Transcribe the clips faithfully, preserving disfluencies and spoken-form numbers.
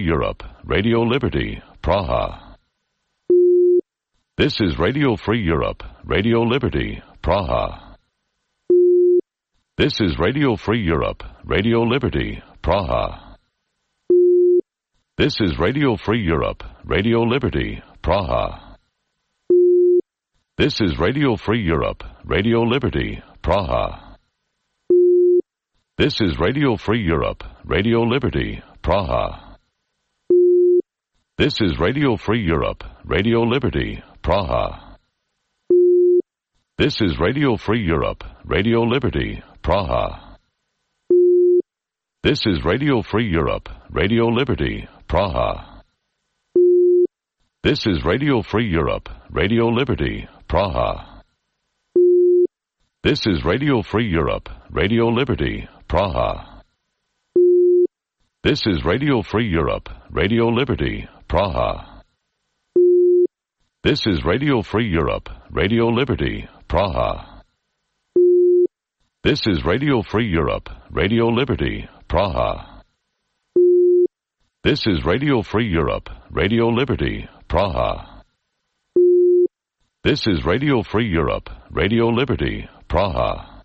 Europe, Radio Liberty, Praha. This is Radio Free Europe, Radio Liberty, Praha. This is Radio Free Europe, Radio Liberty, Praha. This is Radio Free Europe, Radio Liberty, Praha. This is Radio Free Europe, Radio Liberty, Praha. This is Radio Free Europe, Radio Liberty, Praha. This is Radio Free Europe, Radio Liberty, Praha. This is Radio Free Europe, Radio Liberty, Praha. This is Radio Free Europe, Radio Liberty, Praha. This is Radio Free Europe, Radio Liberty, Praha. This is Radio Free Europe, Radio Liberty, Praha. This is Radio Free Europe, Radio Liberty, Praha. This is Radio Free Europe, Radio Liberty, Praha. This is Radio Free Europe, Radio Liberty, Praha. This is Radio Free Europe, Radio Liberty, Praha. This is Radio Free Europe, Radio Liberty, Praha.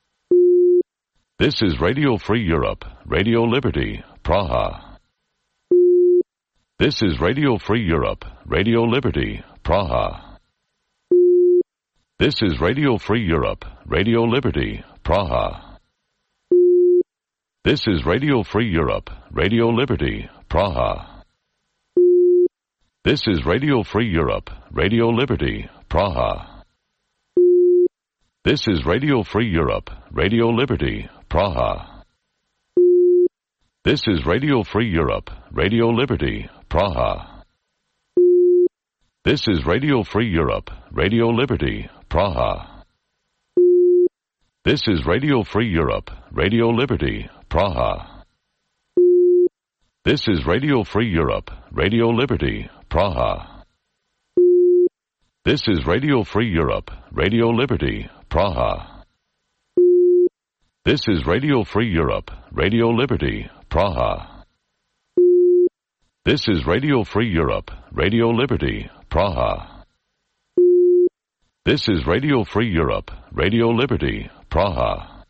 This is Radio Free Europe, Radio Liberty, Praha. This is Radio Free Europe, Radio Liberty, Praha. This is Radio Free Europe, Radio Liberty, Praha. This is Radio Free Europe, Radio Liberty, Praha. This is Radio Free Europe, Radio Liberty, Praha. This is Radio Free Europe, Radio Liberty, Praha. This is Radio Free Europe, Radio Liberty, Praha. This is Radio Free Europe, Radio Liberty, Praha. This is Radio Free Europe, Radio Liberty, Praha. This is Radio Free Europe, Radio Liberty, Praha. This is Radio Free Europe, Radio Liberty, Praha. This is Radio Free Europe, Radio Liberty, Praha. This is Radio Free Europe, Radio Liberty, Praha. This is Radio Free Europe, Radio Liberty, Praha.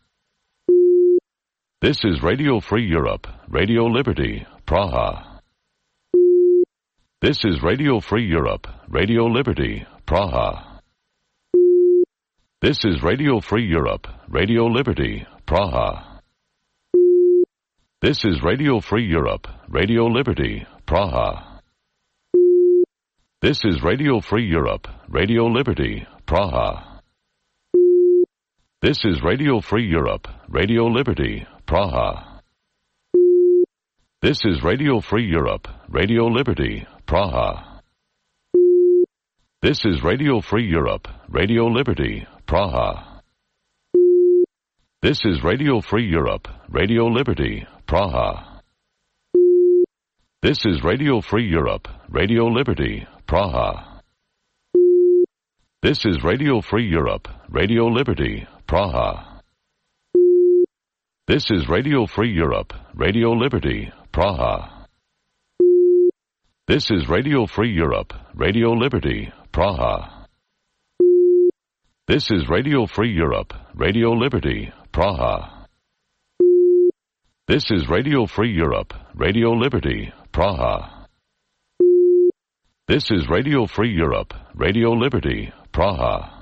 This is Radio Free Europe, Radio Liberty, Praha. This is Radio Free Europe, Radio Liberty, Praha. This is Radio Free Europe, Radio Liberty, Praha. This is Radio Free Europe, Radio Liberty, Praha. This is Radio Free Europe, Radio Liberty, Praha. This is Radio Free Europe, Radio Liberty, Praha. This is Radio Free Europe, Radio Liberty, Praha. This is Radio Free Europe, Radio Liberty, Praha. This is Radio Free Europe, Radio Liberty, Praha. This is Radio Free Europe, Radio Liberty, Praha. This is Radio Free Europe, Radio Liberty, Praha. This is Radio Free Europe, Radio Liberty, Praha. This is Radio Free Europe, Radio Liberty, Praha. This is Radio Free Europe, Radio Liberty, Praha. This is Radio Free Europe, Radio Liberty, Praha. This is Radio Free Europe, Radio Liberty, Praha.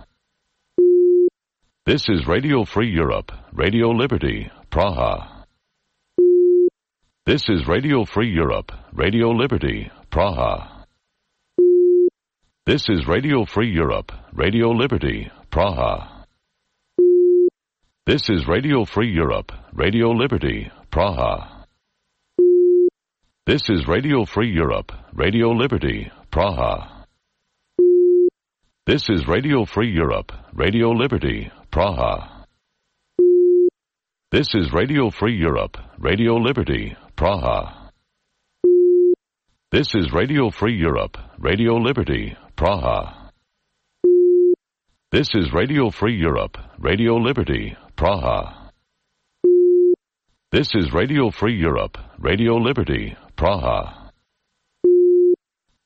This is Radio Free Europe, Radio Liberty, Praha. This is Radio Free Europe, Radio Liberty, Praha. This is Radio Free Europe, Radio Liberty, Praha. This is Radio Free Europe, Radio Liberty, Praha. This is Radio Free Europe, Radio Liberty, Praha. This is Radio Free Europe, Radio Liberty, Praha. This is Radio Free Europe, Radio Liberty, Praha. This is Radio Free Europe, Radio Liberty, Praha. This is Radio Free Europe, Radio Liberty, Praha. This is Radio Free Europe, Radio Liberty, Praha.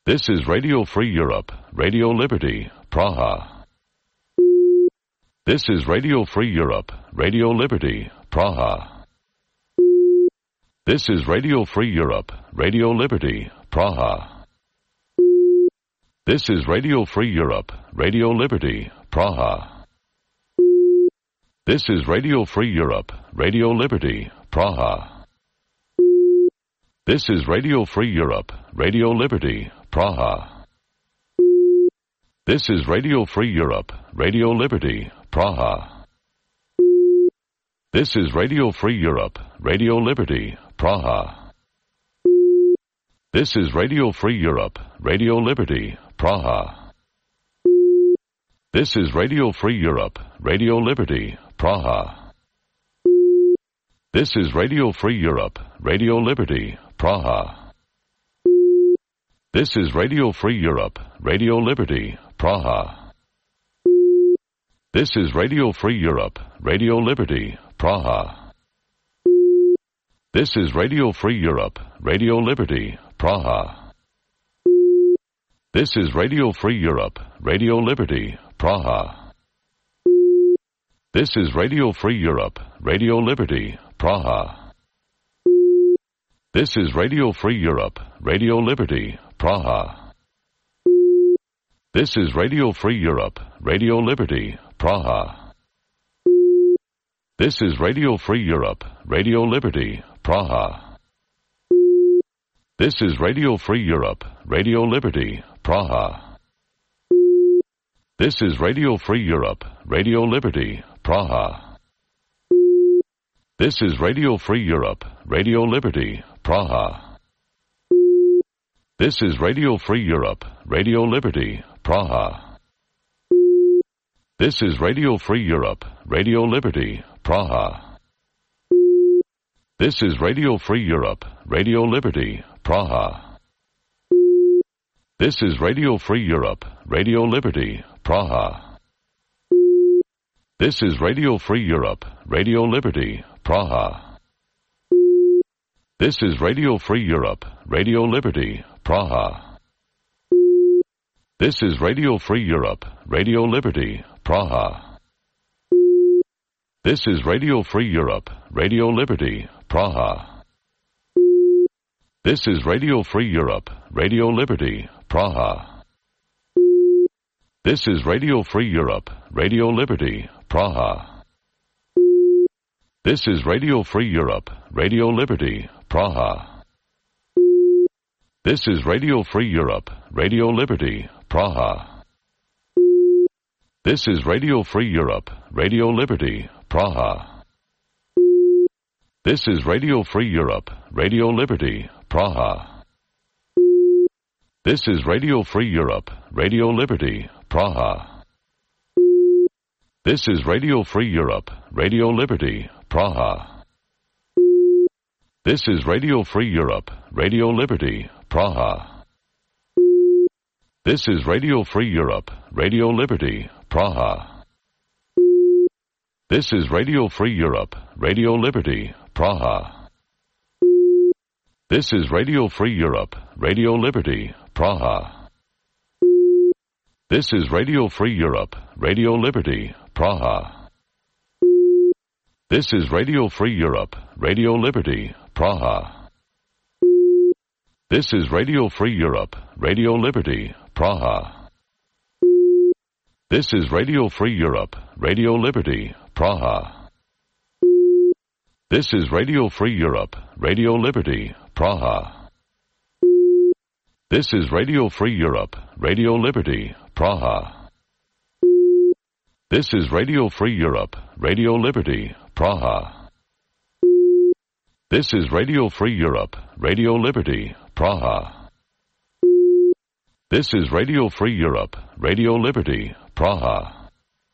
This is Radio Free Europe, Radio Liberty, Praha. This is Radio Free Europe, Radio Liberty, Praha. This is Radio Free Europe, Radio Liberty, Praha. This is Radio Free Europe, Radio Liberty, Praha. This is Radio Free Europe, Radio Liberty, Praha. This is Radio Free Europe, Radio Liberty, Praha. This is Radio Free Europe, Radio Liberty, Praha. This is Radio Free Europe, Radio Liberty, Praha. This is Radio Free Europe, Radio Liberty, Praha. This is Radio Free Europe, Radio Liberty, Praha. This is Radio Free Europe, Radio Liberty, Praha. This is Radio Free Europe, Radio Liberty, Praha. This is Radio Free Europe, Radio Liberty, Praha. This is Radio Free Europe, Radio Liberty, Praha. This is Radio Free Europe, Radio Liberty, Praha. This is Radio Free Europe, Radio Liberty, Praha. This is Radio Free Europe, Radio Liberty, Praha. This is Radio Free Europe, Radio Liberty, Praha. This is Radio Free Europe, Radio Liberty, Praha. This is Radio Free Europe, Radio Liberty, Praha. This is Radio Free Europe, Radio Liberty, Praha. This is Radio Free Europe, Radio Liberty, Praha. This is Radio Free Europe, Radio Liberty, Praha. This is Radio Free Europe, Radio Liberty, Praha. This is Radio Free Europe, Radio Liberty, Praha. This is Radio Free Europe, Radio Liberty, Praha. This is Radio Free Europe, Radio Liberty, Praha. This is Radio Free Europe, Radio Liberty, Praha. This is Radio Free Europe, Radio Liberty, Praha. This is Radio Free Europe, Radio Liberty, Praha. This is Radio Free Europe, Radio Liberty, Praha. This is Radio Free Europe, Radio Liberty, Praha. This is Radio Free Europe, Radio Liberty, Praha. This is Radio Free Europe, Radio Liberty, Praha. This is Radio Free Europe, Radio Liberty, Praha. This is Radio Free Europe, Radio Liberty, Praha. This is Radio Free Europe, Radio Liberty, Praha. This is Radio Free Europe, Radio Liberty, Praha. This is Radio Free Europe, Radio Liberty, Praha. This is Radio Free Europe, Radio Liberty, Praha. This is Radio Free Europe, Radio Liberty, Praha. This is Radio Free Europe, Radio Liberty, Praha. This is Radio Free Europe, Radio Liberty, Praha. This is Radio Free Europe, Radio Liberty, Praha. This is Radio Free Europe, Radio Liberty, Praha. This is Radio Free Europe, Radio Liberty, Praha. This is Radio Free Europe, Radio Liberty, Praha. This is Radio Free Europe, Radio Liberty, Praha. This is Radio Free Europe, Radio Liberty, Praha. This is Radio Free Europe, Radio Liberty, Praha. This is Radio Free Europe, Radio Liberty, Praha.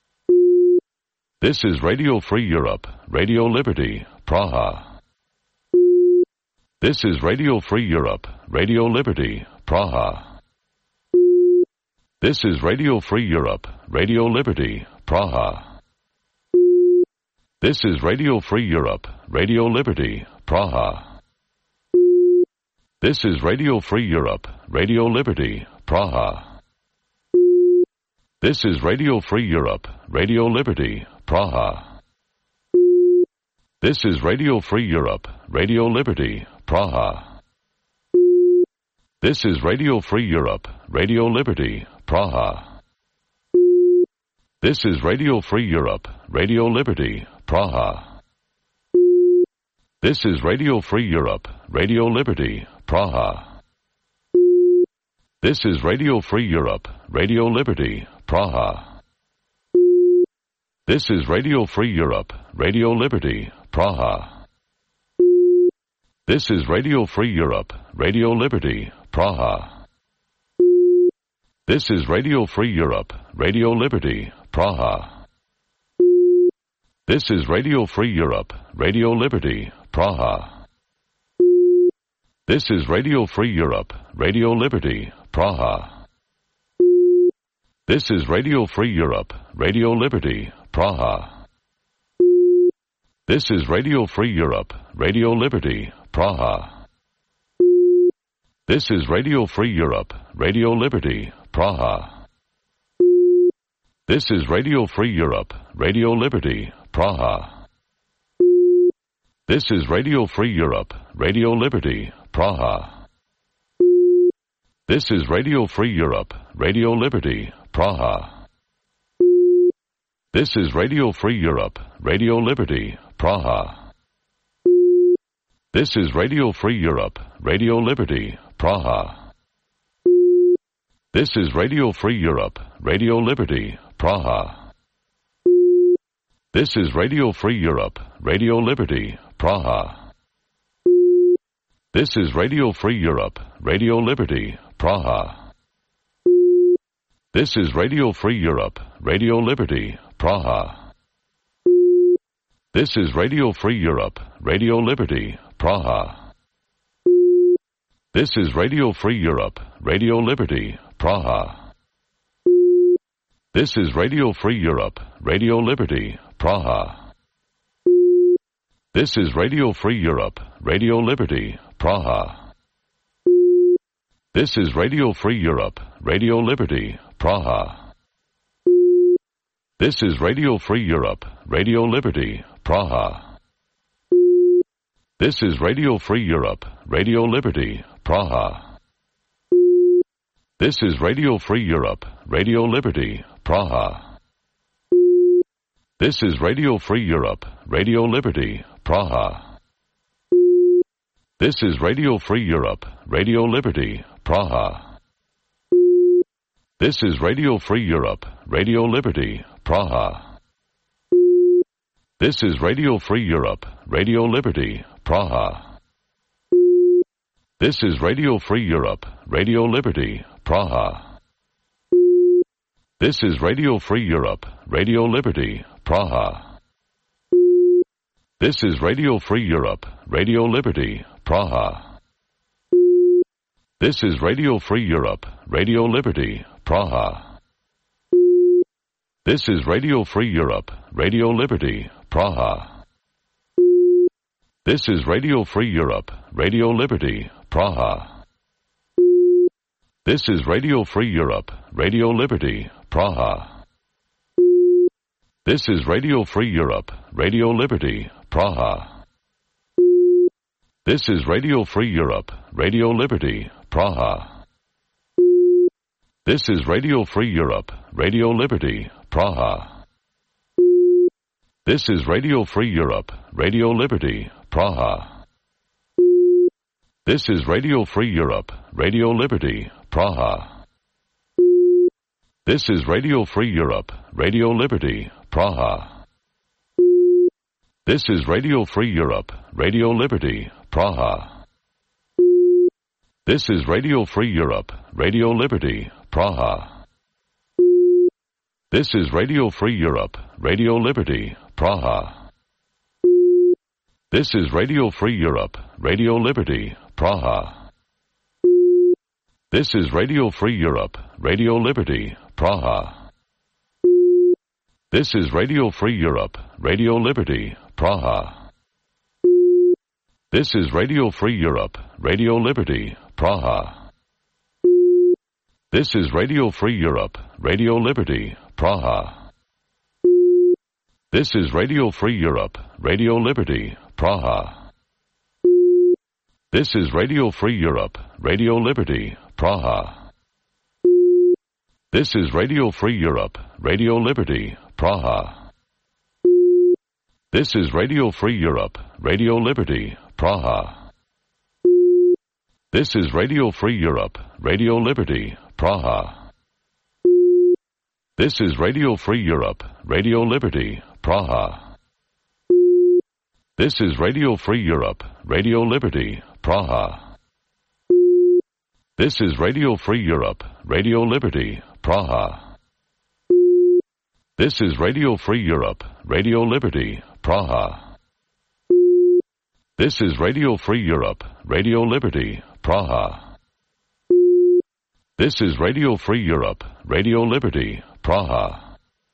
This is Radio Free Europe, Radio Liberty, Praha. This is Radio Free Europe, Radio Liberty, Praha. This is Radio Free Europe, Radio Liberty, Praha. This is Radio Free Europe, Radio Liberty, Praha. This is Radio Free Europe, Radio Liberty, Praha. This is Radio Free Europe, Radio Liberty, Praha. This is Radio Free Europe, Radio Liberty, Praha. This is Radio Free Europe, Radio Liberty, Praha. This is Radio Free Europe, Radio Liberty, Praha. This is Radio Free Europe, Radio Liberty, Praha. This is Radio Free Europe, Radio Liberty, Praha. This is Radio Free Europe, Radio Liberty, Praha. This is Radio Free Europe, Radio Liberty, Praha. This is Radio Free Europe, Radio Liberty, Praha. This is Radio Free Europe, Radio Liberty, Praha. This is Radio Free Europe, Radio Liberty, Praha. This is Radio Free Europe, Radio Liberty, Praha. This is Radio Free Europe, Radio Liberty, Praha. This is Radio Free Europe, Radio Liberty, Praha. This is Radio Free Europe, Radio Liberty, Praha. This is Radio Free Europe, Radio Liberty, Praha. This is Radio Free Europe, Radio Liberty, Praha. This is Radio Free Europe, Radio Liberty, Praha. This is Radio Free Europe, Radio Liberty, Praha. This is Radio Free Europe, Radio Liberty, Praha. This is Radio Free Europe, Radio Liberty, Praha. This is Radio Free Europe, Radio Liberty, Praha. This is Radio Free Europe, Radio Liberty, Praha. This is Radio Free Europe, Radio Liberty, Praha. This is Radio Free Europe, Radio Liberty, Praha. This is Radio Free Europe, Radio Liberty, Praha. This is Radio Free Europe, Radio Liberty, Praha. This is Radio Free Europe, Radio Liberty, Praha. This is Radio Free Europe, Radio Liberty, Praha. This is Radio Free Europe, Radio Liberty, Praha. This is Radio Free Europe, Radio Liberty, Praha. This is Radio Free Europe, Radio Liberty, Praha. This is Radio Free Europe, Radio Liberty, Praha. This is Radio Free Europe, Radio Liberty, Praha. This is Radio Free Europe, Radio Liberty, Praha. This is Radio Free Europe, Radio Liberty, Praha. This is Radio Free Europe, Radio Liberty, Praha. This is Radio Free Europe, Radio Liberty, Praha. This is Radio Free Europe, Radio Liberty, Praha. This is Radio Free Europe, Radio Liberty, Praha. This is Radio Free Europe, Radio Liberty, Praha. This is Radio Free Europe, Radio Liberty, Praha. This is Radio Free Europe, Radio Liberty, Praha. This is Radio Free Europe, Radio Liberty, Praha. This is Radio Free Europe, Radio Liberty, Praha. This is Radio Free Europe, Radio Liberty, Praha. This is Radio Free Europe, Radio Liberty, Praha. This is Radio Free Europe, Radio Liberty, Praha. This is Radio Free Europe, Radio Liberty, Praha. This is Radio Free Europe, Radio Liberty, Praha. This is Radio Free Europe, Radio Liberty, Praha. This is Radio Free Europe, Radio Liberty, Praha. This is Radio Free Europe, Radio Liberty, Praha. This is Radio Free Europe, Radio Liberty, Praha. This is Radio Free Europe, Radio Liberty, Praha. This is Radio Free Europe, Radio Liberty, Praha. This is Radio Free Europe, Radio Liberty, Praha. This is Radio Free Europe, Radio Liberty, Praha. This is Radio Free Europe, Radio Liberty, Praha. This is Radio Free Europe, Radio Liberty, Praha. This is Radio Free Europe, Radio Liberty, Praha. This is Radio Free Europe, Radio Liberty, Praha. This is Radio Free Europe, Radio Liberty, Praha. This is Radio Free Europe, Radio Liberty, Praha. This is Radio Free Europe, Radio Liberty, Praha. This is Radio Free Europe, Radio Liberty, Praha. This is Radio Free Europe, Radio Liberty, Praha.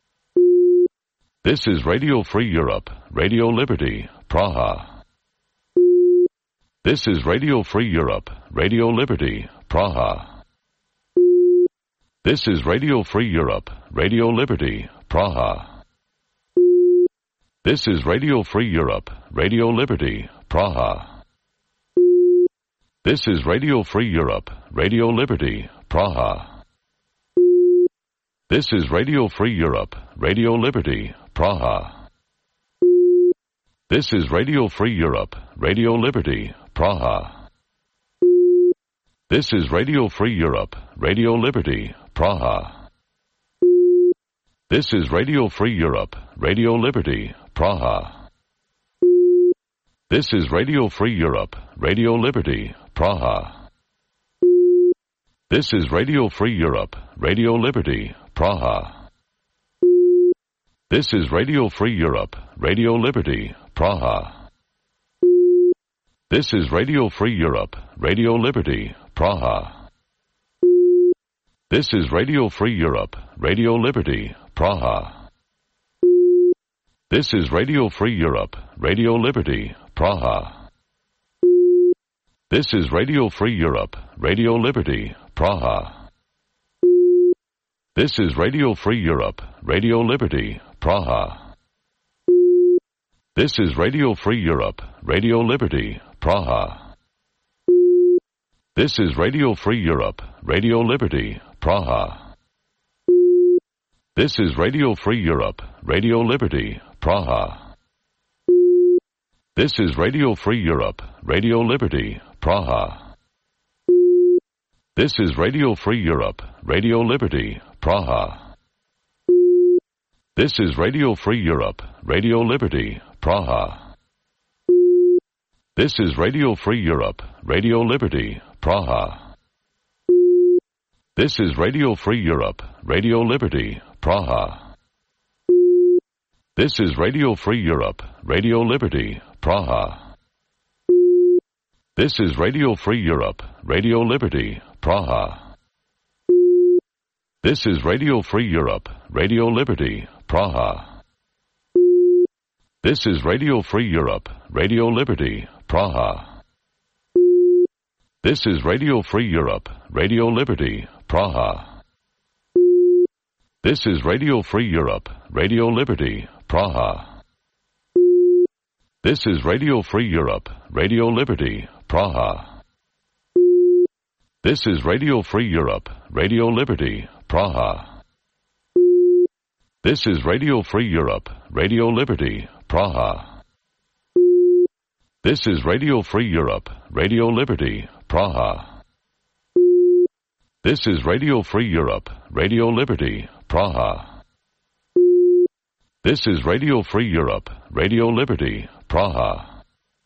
This is Radio Free Europe, Radio Liberty, Praha. This is Radio Free Europe, Radio Liberty, Praha. This is Radio Free Europe, Radio Liberty, Praha. This is Radio Free Europe, Radio Liberty, Praha. This is Radio Free Europe, Radio Liberty, Praha. This is Radio Free Europe, Radio Liberty, Praha. This is Radio Free Europe, Radio Liberty, Praha. This is Radio Free Europe, Radio Liberty, Praha. This is Radio Free Europe, Radio Liberty, Praha. This is Radio Free Europe, Radio Liberty, Praha. This is Radio Free Europe, Radio Liberty, Praha. This is Radio Free Europe, Radio Liberty, Praha. This is Radio Free Europe, Radio Liberty, Praha. This is Radio Free Europe, Radio Liberty, Praha. This is Radio Free Europe, Radio Liberty, Praha. This is Radio Free Europe, Radio Liberty, Praha. This is Radio Free Europe, Radio Liberty, Praha. This is Radio Free Europe, Radio Liberty, Praha. This is Radio Free Europe, Radio Liberty, Praha. This is Radio Free Europe, Radio Liberty, Praha. This is Radio Free Europe, Radio Liberty, Praha. This is Radio Free Europe, Radio Liberty, Praha. This is Radio Free Europe, Radio Liberty, Praha. This is Radio Free Europe, Radio Liberty, Praha. This is Radio Free Europe, Radio Liberty, Praha. This is Radio Free Europe, Radio Liberty, Praha. This is Radio Free Europe, Radio Liberty, Praha. This is Radio Free Europe, Radio Liberty, Praha. This is Radio Free Europe, Radio Liberty, Praha. This is Radio Free Europe, Radio Liberty, Praha. This is Radio Free Europe, Radio Liberty, Praha. This is Radio Free Europe, Radio Liberty, Praha. This is Radio Free Europe, Radio Liberty, Praha. This is Radio Free Europe, Radio Liberty, Praha. This is Radio Free Europe, Radio Liberty, Praha. This is Radio Free Europe, Radio Liberty, Praha. This is Radio Free Europe, Radio Liberty, Praha.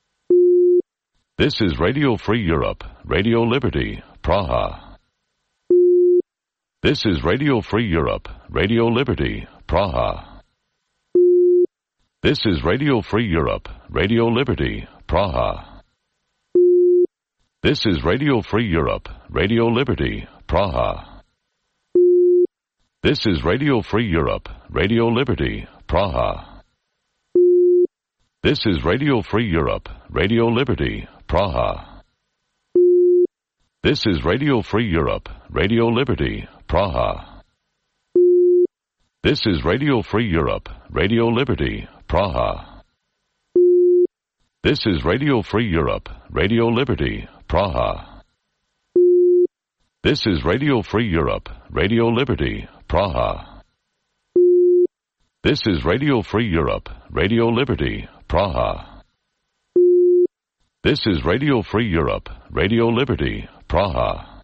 This is Radio Free Europe, Radio Liberty, Praha. This is Radio Free Europe, Radio Liberty, Praha. This is Radio Free Europe, Radio Liberty, Praha. This is Radio Free Europe, Radio Liberty, Praha. This is Radio Free Europe, Radio Liberty, Praha. This is Radio Free Europe, Radio Liberty, Praha. This is Radio Free Europe, Radio Liberty, Praha. This is Radio Free Europe, Radio Liberty, Praha. This is Radio Free Europe, Radio Liberty, Praha. This is Radio Free Europe, Radio Liberty, Praha. This is Radio Free Europe, Radio Liberty, Praha. This is Radio Free Europe, Radio Liberty, Praha.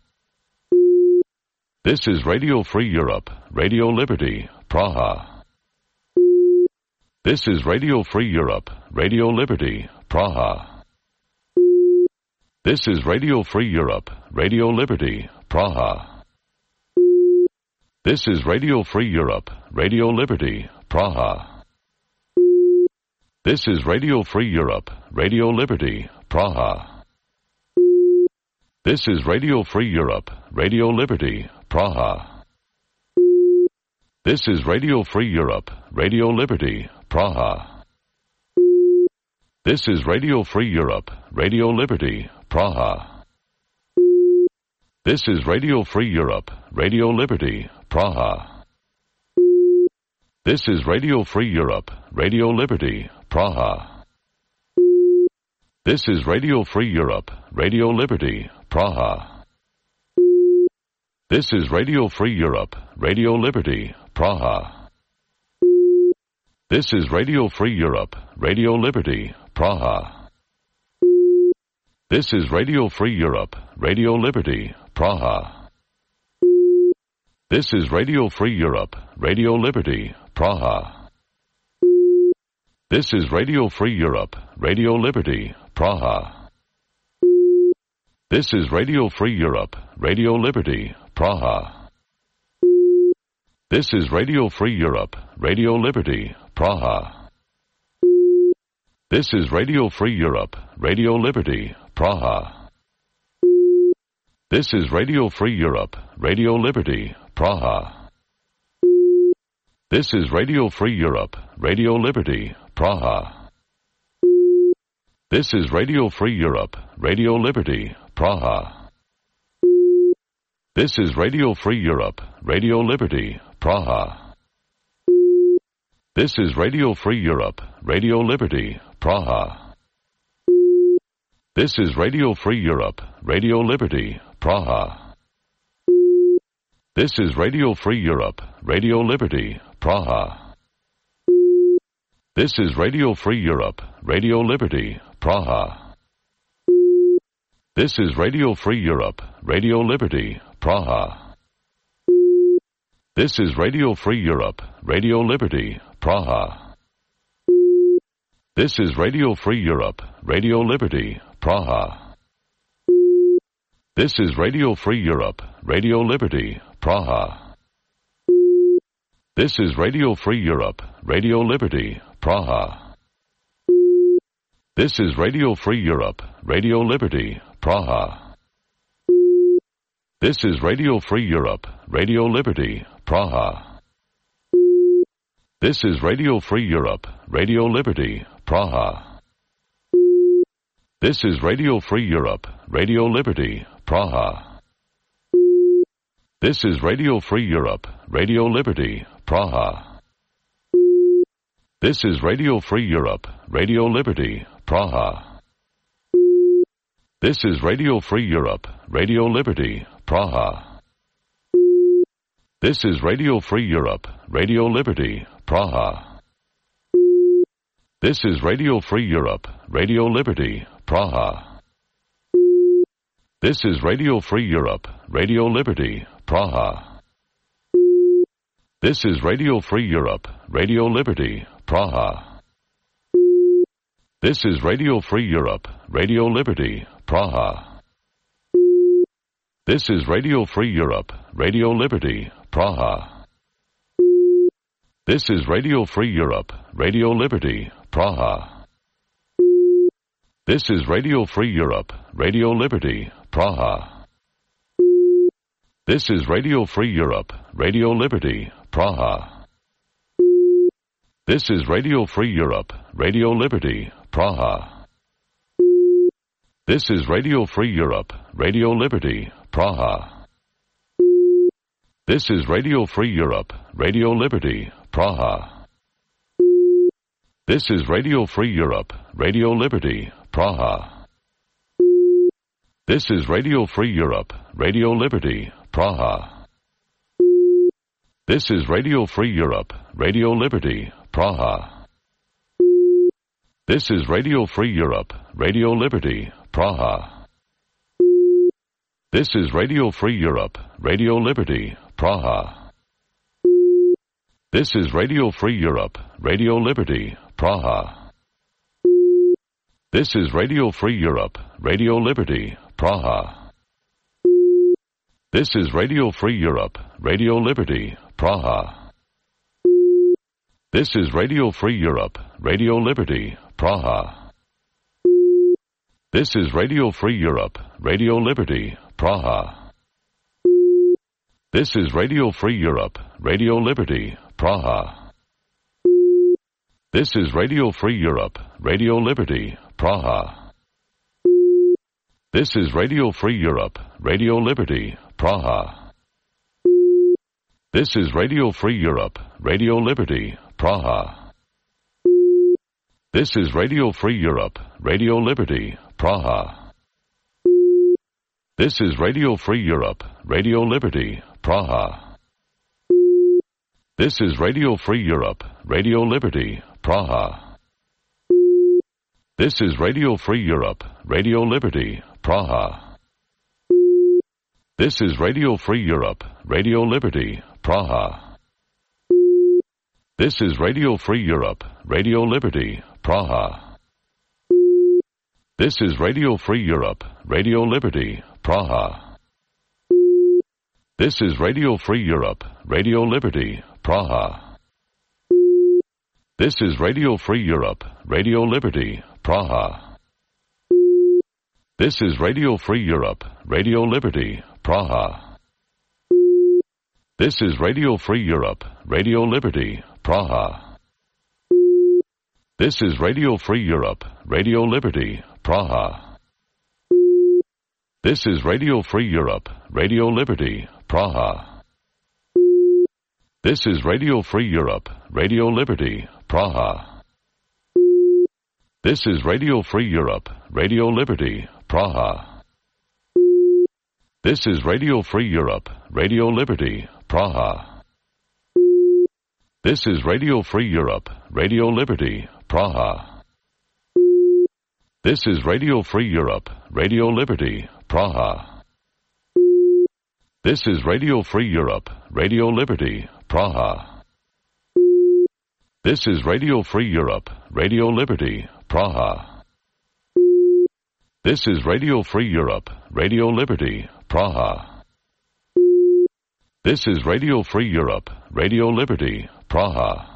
This is Radio Free Europe, Radio Liberty, Praha. This is Radio Free Europe, Radio Liberty, Praha. This is Radio Free Europe, Radio Liberty, Praha. This is Radio Free Europe, Radio Liberty, Praha. This is Radio Free Europe, Radio Liberty, Praha. This is Radio Free Europe, Radio Liberty, Praha. This is Radio Free Europe, Radio Liberty, Praha. This is Radio Free Europe, Radio Liberty, Praha. This is Radio Free Europe, Radio Liberty, Praha. This is Radio Free Europe, Radio Liberty, Praha. This is Radio Free Europe, Radio Liberty, Praha. This is Radio Free Europe, Radio Liberty, Praha. This is Radio Free Europe, Radio Liberty, Praha. This is Radio Free Europe, Radio Liberty, Praha. This is Radio Free Europe, Radio Liberty, Praha. This is Radio Free Europe, Radio Liberty, Praha. This is Radio Free Europe, Radio Liberty, Praha. This is Radio Free Europe, Radio Liberty, Praha. This is Radio Free Europe, Radio Liberty, Praha. This is Radio Free Europe, Radio Liberty, Praha. This is Radio Free Europe, Radio Liberty, Praha. This is Radio Free Europe, Radio Liberty, Praha. This is Radio Free Europe, Radio Liberty, Praha. This is Radio Free Europe, Radio Liberty, Praha. This is Radio Free Europe, Radio Liberty, Praha. This is Radio Free Europe, Radio Liberty, Praha. This is Radio Free Europe, Radio Liberty, Praha. This is Radio Free Europe, Radio Liberty, Praha. This is Radio Free Europe, Radio Liberty, Praha. This is Radio Free Europe, Radio Liberty, Praha. This is Radio Free Europe, Radio Liberty, Praha. This is Radio Free Europe, Radio Liberty, Praha. This is Radio Free Europe, Radio Liberty, Praha. This is Radio Free Europe, Radio Liberty, Praha. This is Radio Free Europe, Radio Liberty, Praha. This is Radio Free Europe, Radio Liberty, Praha. This is Radio Free Europe, Radio Liberty, Praha. This is Radio Free Europe, Radio Liberty, Praha. This is Radio Free Europe, Radio Liberty, Praha. This is Radio Free Europe, Radio Liberty, Praha. This is Radio Free Europe, Radio Liberty, Praha. This is Radio Free Europe, Radio Liberty, Praha. This is Radio Free Europe, Radio Liberty, Praha. This is Radio Free Europe, Radio Liberty, Praha. This is Radio Free Europe, Radio Liberty, Praha. This is Radio Free Europe, Radio Liberty, Praha. This is Radio Free Europe, Radio Liberty, Praha. This is Radio Free Europe, Radio Liberty, Praha. This is Radio Free Europe, Radio Liberty, Praha. This is Radio Free Europe, Radio Liberty, Praha. This is Radio Free Europe, Radio Liberty, Praha. This is Radio Free Europe, Radio Liberty, Praha. This is Radio Free Europe, Radio Liberty, Praha. This is Radio Free Europe, Radio Liberty, Praha. This is Radio Free Europe, Radio Liberty, Praha. This is Radio Free Europe, Radio Liberty, Praha. This is Radio Free Europe, Radio Liberty, Praha. This is Radio Free Europe, Radio Liberty, Praha. This is Radio Free Europe, Radio Liberty, Praha. This is Radio Free Europe, Radio Liberty, Praha. This is Radio Free Europe, Radio Liberty, Praha. This is Radio Free Europe, Radio Liberty, Praha. This is Radio Free Europe, Radio Liberty, Praha. This is Radio Free Europe, Radio Liberty, Praha. This is Radio Free Europe, Radio Liberty, Praha. This is Radio Free Europe, Radio Liberty, Praha. This is Radio Free Europe, Radio Liberty, Praha. This is Radio Free Europe, Radio Liberty, Praha. This is Radio Free Europe, Radio Liberty, Praha. This is Radio Free Europe, Radio Liberty, Praha. This is Radio Free Europe, Radio Liberty, Praha. This is Radio Free Europe, Radio Liberty, Praha. This is Radio Free Europe, Radio Liberty, Praha. This is Radio Free Europe, Radio Liberty, Praha. This is Radio Free Europe, Radio Liberty, Praha. This is Radio Free Europe, Radio Liberty, Praha. This is Radio Free Europe, Radio Liberty, Praha. This is Radio Free Europe, Radio Liberty, Praha. This is Radio Free Europe, Radio Liberty, Praha. This is Radio Free Europe, Radio Liberty, Praha. This is Radio Free Europe, Radio Liberty, Praha. This is Radio Free Europe, Radio Liberty, Praha. This is Radio Free Europe, Radio Liberty, Praha. This is Radio Free Europe, Radio Liberty, Praha. This is Radio Free Europe, Radio Liberty, Praha. This is Radio Free Europe, Radio Liberty, Praha. This is Radio Free Europe, Radio Liberty, Praha.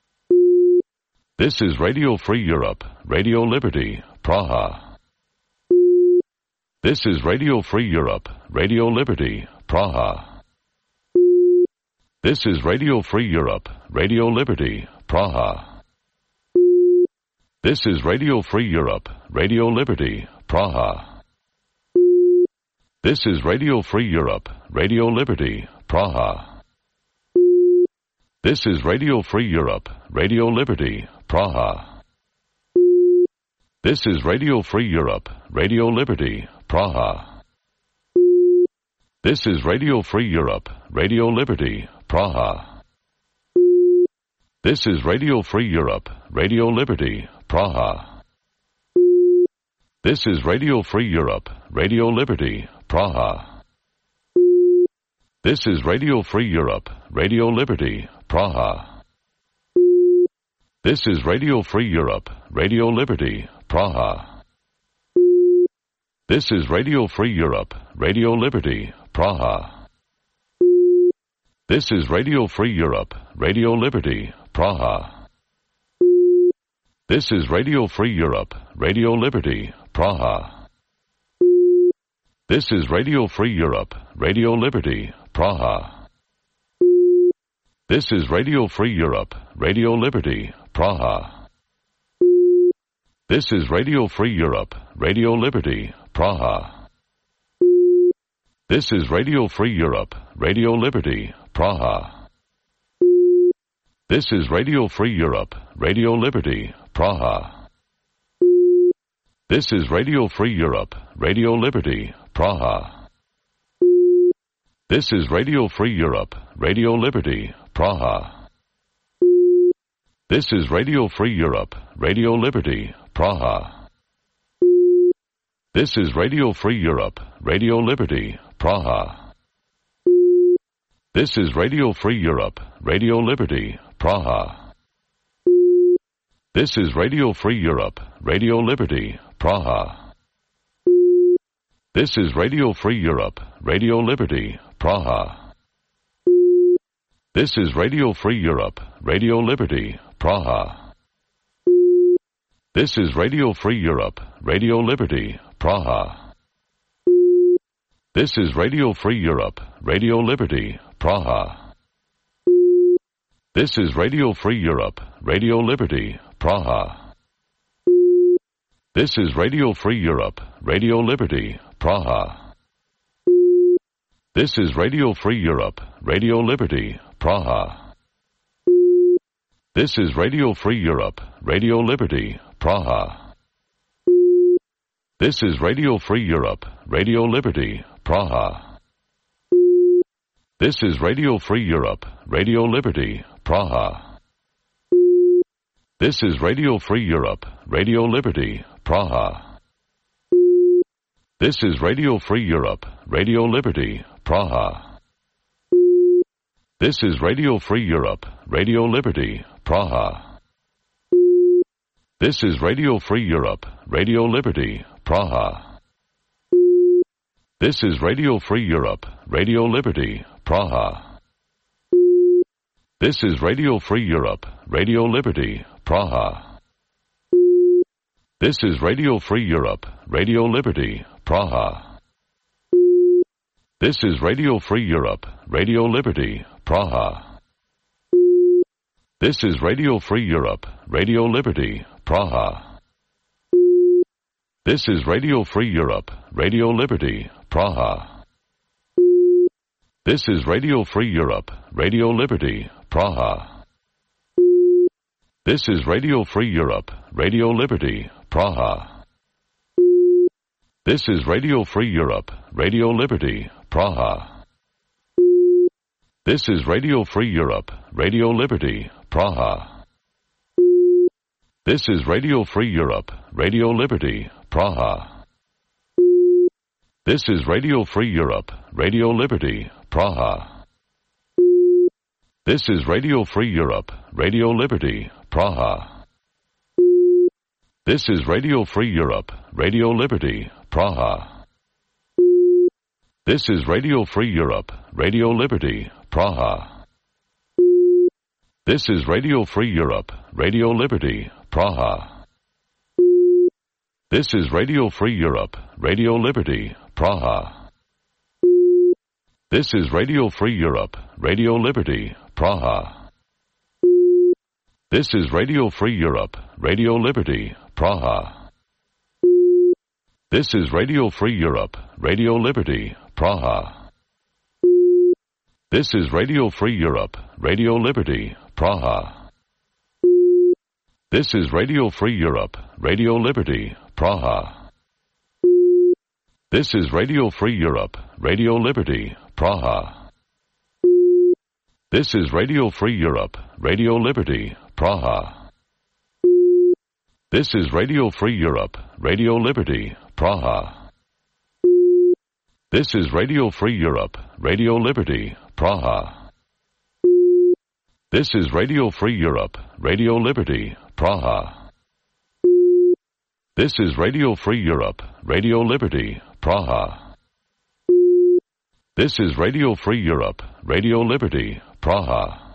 This is Radio Free Europe, Radio Liberty, Praha. This is Radio Free Europe, Radio Liberty, Praha. This is Radio Free Europe, Radio Liberty, Praha. This is Radio Free Europe, Radio Liberty, Praha. This is Radio Free Europe, Radio Liberty, Praha. This is Radio Free Europe, Radio Liberty, Praha. This is Radio Free Europe, Radio Liberty, Praha. This is Radio Free Europe, Radio Liberty, Praha. This is Radio Free Europe, Radio Liberty, Praha. This is Radio Free Europe, Radio Liberty, Praha. This is Radio Free Europe, Radio Liberty, Praha. This is Radio Free Europe, Radio Liberty, Praha. This is Radio Free Europe, Radio Liberty, Praha. This is Radio Free Europe, Radio Liberty, Praha. This is Radio Free Europe, Radio Liberty, Praha. This is Radio Free Europe, Radio Liberty, Praha. This is Radio Free Europe, Radio Liberty, Praha. This is Radio Free Europe, Radio Liberty, Praha. This is Radio Free Europe, Radio Liberty, Praha. This is Radio Free Europe, Radio Liberty, Praha. This is Radio Free Europe, Radio Liberty, Praha. This is Radio Free Europe, Radio Liberty, Praha. This is Radio Free Europe, Radio Liberty, Praha. This is Radio Free Europe, Radio Liberty, Praha. This is Radio Free Europe, Radio Liberty, Praha. This is Radio Free Europe, Radio Liberty, Praha. This is Radio Free Europe, Radio Liberty, Praha. This is Radio Free Europe, Radio Liberty, Praha. This is Radio Free Europe, Radio Liberty, Praha. This is Radio Free Europe, Radio Liberty, Praha. This is Radio Free Europe, Radio Liberty, Praha. This is Radio Free Europe, Radio Liberty, Praha. This is Radio Free Europe, Radio Liberty, Praha. This is Radio Free Europe, Radio Liberty, Praha. This is Radio Free Europe, Radio Liberty, Praha. This is Radio Free Europe, Radio Liberty, Praha. This is Radio Free Europe, Radio Liberty, Praha. This is Radio Free Europe, Radio Liberty, Praha. This is Radio Free Europe, Radio Liberty, Praha. This is Radio Free Europe, Radio Liberty, Praha. This is Radio Free Europe, Radio Liberty, Praha. This is Radio Free Europe, Radio Liberty, Praha. This is Radio Free Europe, Radio Liberty, Praha. This is Radio Free Europe, Radio Liberty, Praha. This is Radio Free Europe, Radio Liberty, Praha. This is Radio Free Europe, Radio Liberty, Praha. This is Radio Free Europe, Radio Liberty, Praha. This is Radio Free Europe, Radio Liberty, Praha. This is Radio Free Europe, Radio Liberty, Praha. This is Radio Free Europe, Radio Liberty, Praha. This is Radio Free Europe, Radio Liberty, Praha. This is Radio Free Europe, Radio Liberty, Praha. This is Radio Free Europe, Radio Liberty, Praha. This is Radio Free Europe, Radio Liberty, Praha. This is Radio Free Europe, Radio Liberty, Praha. This is Radio Free Europe, Radio Liberty, Praha. This is Radio Free Europe, Radio Liberty, Praha. This is Radio Free Europe, Radio Liberty, Praha. This is Radio Free Europe, Radio Liberty, Praha. This is Radio Free Europe, Radio Liberty, Praha. This is Radio Free Europe, Radio Liberty, Praha. This is Radio Free Europe, Radio Liberty, Praha. This is Radio Free Europe, Radio Liberty, Praha. This is Radio Free Europe, Radio Liberty, Praha. This is Radio Free Europe, Radio Liberty, Praha. This is Radio Free Europe, Radio Liberty, Praha. This is Radio Free Europe, Radio Liberty, Praha. This is Radio Free Europe, Radio Liberty, Praha. This is Radio Free Europe, Radio Liberty, Praha.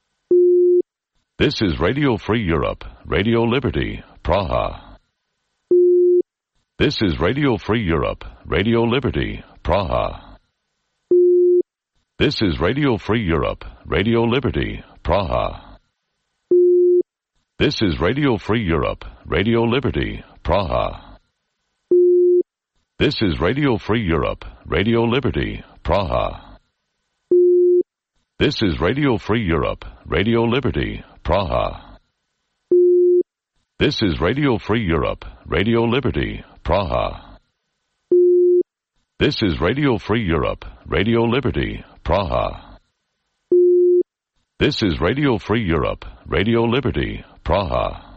This is Radio Free Europe, Radio Liberty, Praha. This is Radio Free Europe, Radio Liberty, Praha. This is Radio Free Europe, Radio Liberty, Praha. This is Radio Free Europe, Radio Liberty, Praha. This is Radio Free Europe, Radio Liberty, Praha. This is Radio Free Europe, Radio Liberty, Praha. This is Radio Free Europe, Radio Liberty, Praha. This is Radio Free Europe, Radio Liberty, Praha. This is Radio Free Europe, Radio Liberty, Praha.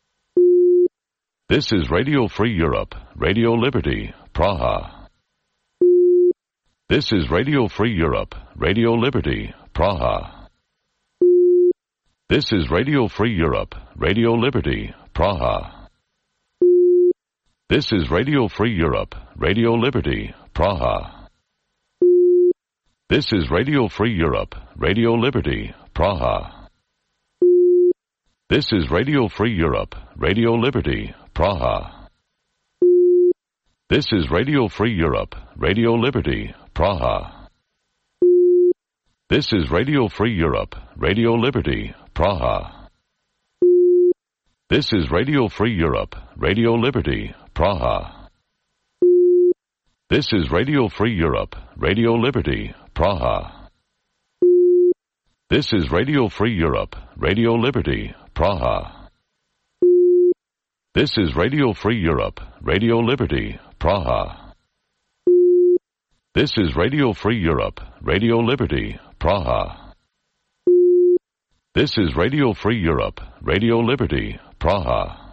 This is Radio Free Europe, Radio Liberty, Praha. This is Radio Free Europe, Radio Liberty, Praha. This is Radio Free Europe, Radio Liberty, Praha. This is Radio Free Europe, Radio Liberty, Praha. This is Radio Free Europe, Radio Liberty, Praha. This is Radio Free Europe, Radio Liberty, Praha. This is Radio Free Europe, Radio Liberty, Praha. This is Radio Free Europe, Radio Liberty, Praha. This is Radio Free Europe, Radio Liberty, Praha. This is Radio Free Europe, Radio Liberty, Praha. This is Radio Free Europe, Radio Liberty, Praha. This is Radio Free Europe, Radio Liberty, Praha. This is Radio Free Europe, Radio Liberty, Praha. This is Radio Free Europe, Radio Liberty, Praha.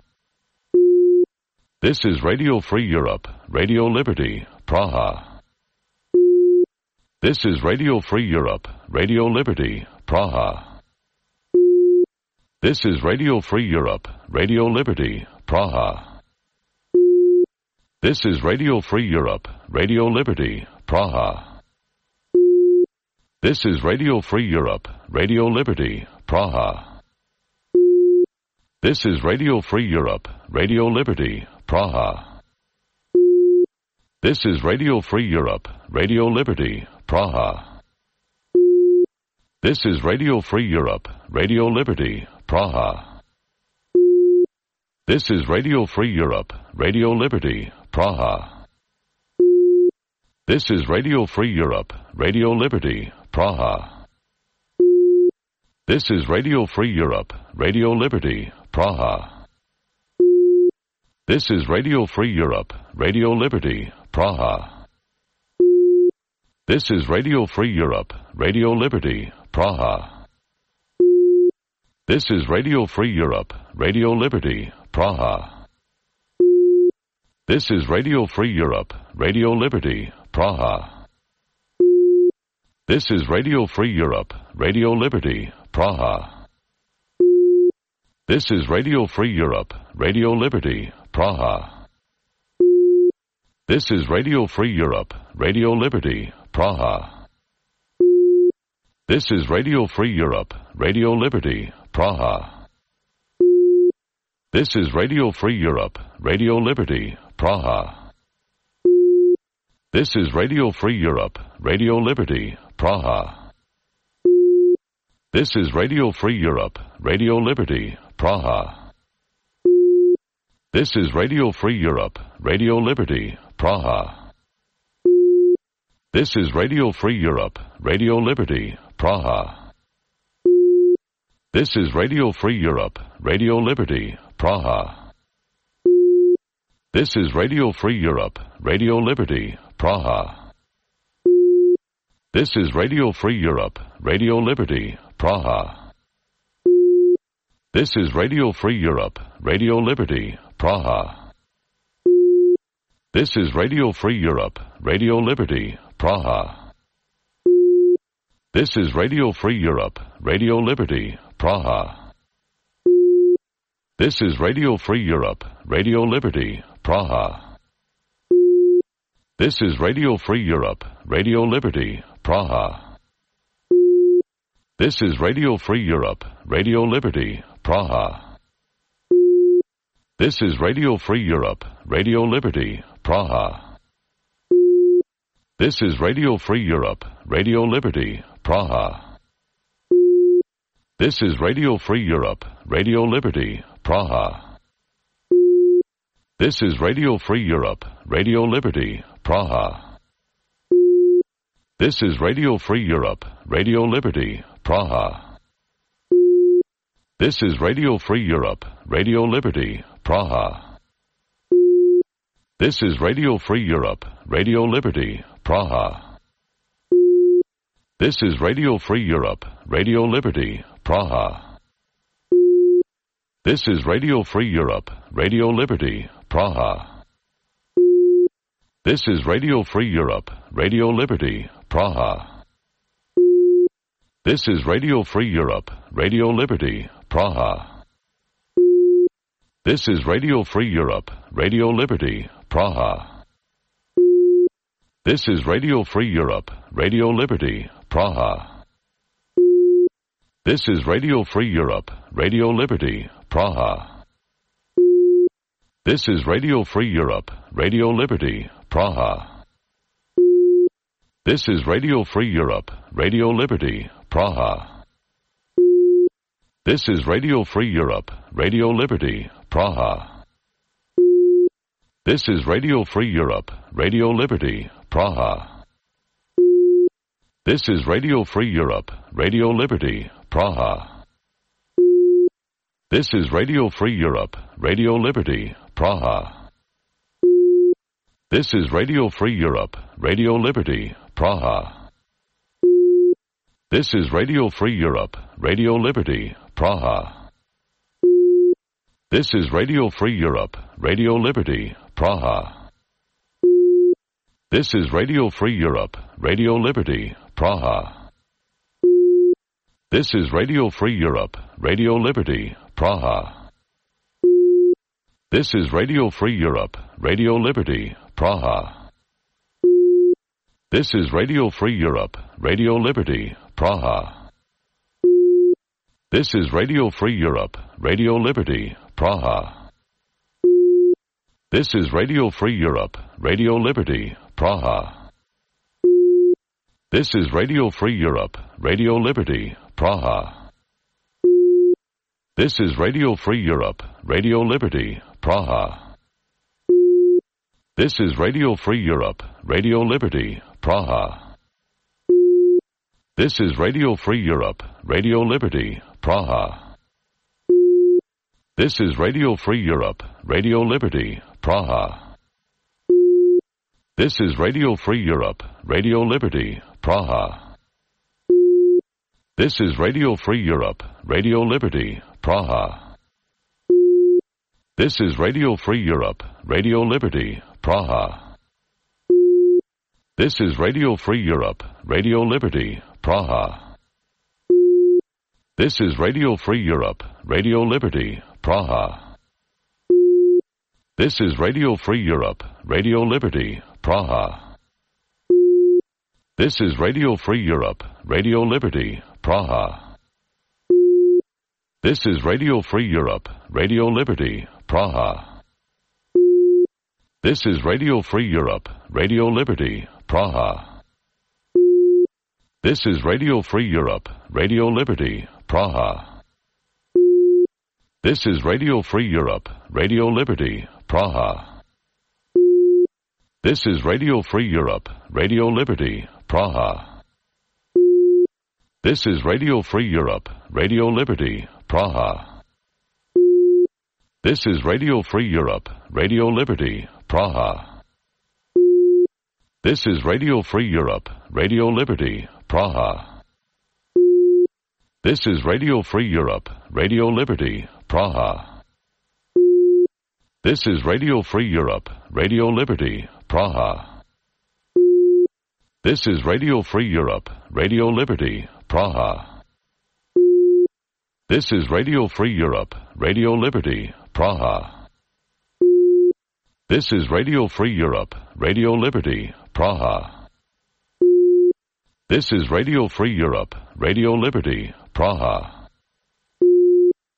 This is Radio Free Europe, Radio Liberty, Praha. This is Radio Free Europe, Radio Liberty, Praha. This is Radio Free Europe, Radio Liberty, Praha. This is Radio Free Europe, Radio Liberty, Praha. This is Radio Free Europe, Radio Liberty, Praha. This is Radio Free Europe, Radio Liberty, Praha. This is Radio Free Europe, Radio Liberty, Praha. This is Radio Free Europe, Radio Liberty, Praha. This is Radio Free Europe, Radio Liberty, Praha. This is Radio Free Europe, Radio Liberty, Praha. This is Radio Free Europe, Radio Liberty, Praha. This is Radio Free Europe, Radio Liberty, Praha. This is Radio Free Europe, Radio Liberty, Praha. This is Radio Free Europe, Radio Liberty, Praha. This is Radio Free Europe, Radio Liberty, Praha. This is Radio Free Europe, Radio Liberty, Praha. This is Radio Free Europe, Radio Liberty, Praha. This is Radio Free Europe, Radio Liberty, Praha. This is Radio Free Europe, Radio Liberty, Praha. This is Radio Free Europe, Radio Liberty, Praha. This is Radio Free Europe, Radio Liberty, Praha. This is Radio Free Europe, Radio Liberty, Praha. This is Radio Free Europe, Radio Liberty, Praha. This is Radio Free Europe, Radio Liberty, Praha. This is Radio Free Europe, Radio Liberty, Praha. This is Radio Free Europe, Radio Liberty, Praha. This is Radio Free Europe, Radio Liberty, Praha. This is Radio Free Europe, Radio Liberty, Praha. This is Radio Free Europe, Radio Liberty, Praha. This is Radio Free Europe, Radio Liberty, Praha. This is Radio Free Europe, Radio Liberty, Praha. This is Radio Free Europe, Radio Liberty, Praha. This is Radio Free Europe, Radio Liberty, Praha. This is Radio Free Europe, Radio Liberty, Praha. This is Radio Free Europe, Radio Liberty, Praha. This is Radio Free Europe, Radio Liberty, Praha. This is Radio Free Europe, Radio Liberty, Praha. This is Radio Free Europe, Radio Liberty, Praha. This is Radio Free Europe, Radio Liberty, Praha. This is Radio Free Europe, Radio Liberty, Praha. This is Radio Free Europe, Radio Liberty, Praha. This is Radio Free Europe, Radio Liberty, Praha. This is Radio Free Europe, Radio Liberty, Praha. This is Radio Free Europe, Radio Liberty, Praha. This is Radio Free Europe, Radio Liberty, Praha. This is Radio Free Europe, Radio Liberty, Praha. This is Radio Free Europe, Radio Liberty, Praha. This is Radio Free Europe, Radio Liberty, Praha. This is Radio Free Europe, Radio Liberty, Praha. This is Radio Free Europe, Radio Liberty, Praha. This is Radio Free Europe, Radio Liberty, Praha. This is Radio Free Europe, Radio Liberty, Praha. This is Radio Free Europe, Radio Liberty, Praha. This is Radio Free Europe, Radio Liberty, Praha. This is Radio Free Europe, Radio Liberty, Praha. This is Radio Free Europe, Radio Liberty, Praha. This is Radio Free Europe, Radio Liberty, Praha. This is Radio Free Europe, Radio Liberty, Praha. This is Radio Free Europe, Radio Liberty, Praha. This is Radio Free Europe, Radio Liberty, Praha. This is Radio Free Europe, Radio Liberty, Praha. This is Radio Free Europe, Radio Liberty, Praha. This is Radio Free Europe, Radio Liberty, Praha. This is Radio Free Europe, Radio Liberty, Praha. This is Radio Free Europe, Radio Liberty, Praha. This is Radio Free Europe, Radio Liberty, Praha. This is Radio Free Europe, Radio Liberty, Praha. This is Radio Free Europe, Radio Liberty, Praha. This is Radio Free Europe, Radio Liberty, Praha. This is Radio Free Europe, Radio Liberty, Praha. This is Radio Free Europe, Radio Liberty, Praha. This is Radio Free Europe, Radio Liberty, Praha. This is Radio Free Europe, Radio Liberty, Praha. This is Radio Free Europe, Radio Liberty, Praha. This is Radio Free Europe, Radio Liberty, Praha. This is Radio Free Europe, Radio Liberty, Praha. This is Radio Free Europe, Radio Liberty, Praha. This is Radio Free Europe, Radio Liberty, Praha. This is Radio Free Europe, Radio Liberty, Praha. This is Radio Free Europe, Radio Liberty, Praha. This is Radio Free Europe, Radio Liberty, Praha. This is Radio Free Europe, Radio Liberty, Praha. This is Radio Free Europe, Radio Liberty, Praha. This is Radio Free Europe, Radio Liberty, Praha. This is Radio Free Europe, Radio Liberty, Praha. This is Radio Free Europe, Radio Liberty, Praha. This is Radio Free Europe, Radio Liberty, Praha. This is Radio Free Europe, Radio Liberty, Praha.